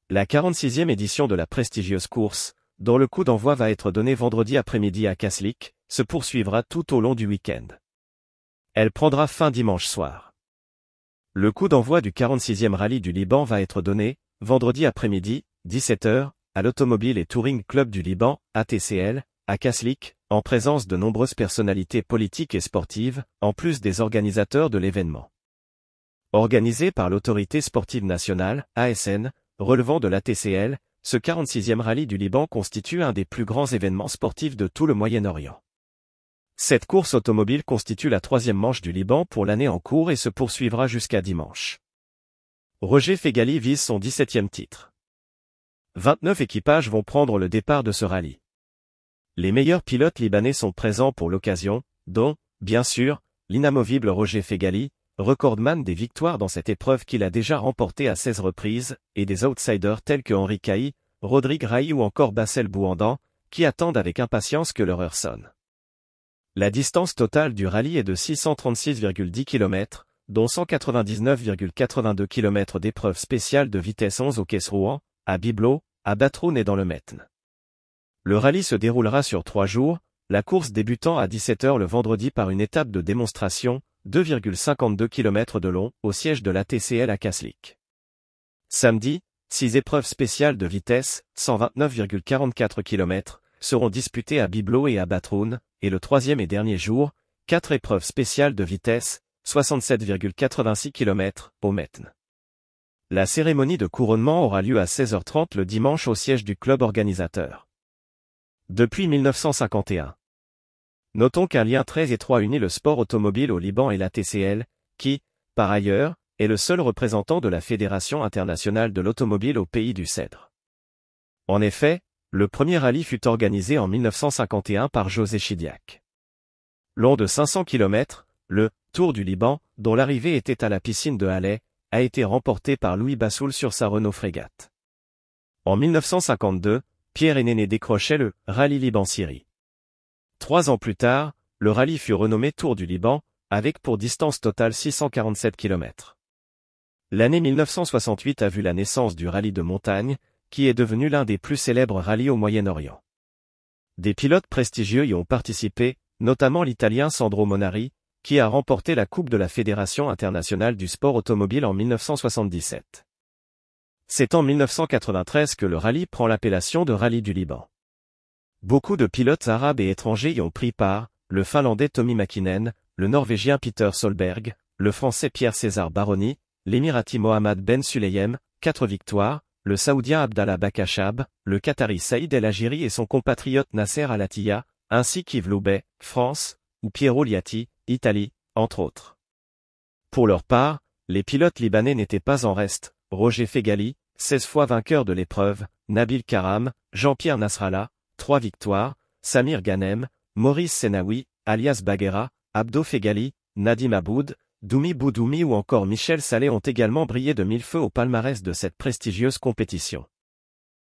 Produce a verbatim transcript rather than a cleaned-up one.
La quarante-sixième édition de la prestigieuse course, dont le coup d'envoi va être donné vendredi après-midi à Kaslik, se poursuivra tout au long du week-end. Elle prendra fin dimanche soir. Le coup d'envoi du quarante-sixième rallye du Liban va être donné, vendredi après-midi, dix-sept heures, à l'Automobile et Touring Club du Liban, A T C L, à Kaslik, en présence de nombreuses personnalités politiques et sportives, en plus des organisateurs de l'événement. Organisé par l'Autorité sportive nationale, A S N, relevant de l'A T C L, ce quarante-sixième rallye du Liban constitue un des plus grands événements sportifs de tout le Moyen-Orient. Cette course automobile constitue la troisième manche du Liban pour l'année en cours et se poursuivra jusqu'à dimanche. Roger Feghali vise son dix-septième titre. vingt-neuf équipages vont prendre le départ de ce rallye. Les meilleurs pilotes libanais sont présents pour l'occasion, dont, bien sûr, l'inamovible Roger Feghali, recordman des victoires dans cette épreuve qu'il a déjà remportée à seize reprises, et des outsiders tels que Henri Cailly, Rodrigue Raï ou encore Bassel Bouandan, qui attendent avec impatience que leur heure sonne. La distance totale du rallye est de six cent trente-six virgule dix kilomètres, dont cent quatre-vingt-dix-neuf virgule quatre-vingt-deux kilomètres d'épreuves spéciales de vitesse onze au Caisse-Rouen, à Byblo, à Batroun et dans le Metn. Le rallye se déroulera sur trois jours, la course débutant à dix-sept heures le vendredi par une étape de démonstration, deux virgule cinquante-deux kilomètres de long, au siège de l'A T C L à Kaslik. Samedi, six épreuves spéciales de vitesse, cent vingt-neuf virgule quarante-quatre kilomètres, seront disputées à Byblo et à Batroun, et le troisième et dernier jour, quatre épreuves spéciales de vitesse, soixante-sept virgule quatre-vingt-six kilomètres, au Metn. La cérémonie de couronnement aura lieu à seize heures trente le dimanche au siège du club organisateur. Depuis mille neuf cent cinquante et un. Notons qu'un lien très étroit unit le sport automobile au Liban et l'A T C L, qui, par ailleurs, est le seul représentant de la Fédération internationale de l'automobile au pays du Cèdre. En effet, le premier rallye fut organisé en mille neuf cent cinquante et un par José Chidiac. Long de cinq cents kilomètres, le « Tour du Liban », dont l'arrivée était à la piscine de Haley, a été remporté par Louis Bassoul sur sa Renault Frégate. En mille neuf cent cinquante-deux, Pierre Hénéné décrochait le « Rallye Liban-Syrie ». Trois ans plus tard, le rallye fut renommé Tour du Liban, avec pour distance totale six cent quarante-sept kilomètres. L'année mille neuf cent soixante-huit a vu la naissance du rallye de montagne, qui est devenu l'un des plus célèbres rallyes au Moyen-Orient. Des pilotes prestigieux y ont participé, notamment l'Italien Sandro Monari, qui a remporté la Coupe de la Fédération internationale du sport automobile en mille neuf cent soixante-dix-sept. C'est en mille neuf cent quatre-vingt-treize que le rallye prend l'appellation de Rallye du Liban. Beaucoup de pilotes arabes et étrangers y ont pris part, le Finlandais Tommy Mäkinen, le Norvégien Peter Solberg, le Français Pierre-César Baroni, l'Émirati Mohamed Ben Sulayem, quatre victoires, le Saoudien Abdallah Bakashab, le Qatari Saïd El Agiri et son compatriote Nasser Al-Attiyah, ainsi qu'Yves Loubet, France, ou Piero Liatti, Italie, entre autres. Pour leur part, les pilotes libanais n'étaient pas en reste, Roger Feghali, seize fois vainqueur de l'épreuve, Nabil Karam, Jean-Pierre Nasrallah, trois victoires, Samir Ghanem, Maurice Senaoui, alias Baghera, Abdo Feghali, Nadim Aboud, Doumi Boudoumi ou encore Michel Saleh ont également brillé de mille feux au palmarès de cette prestigieuse compétition.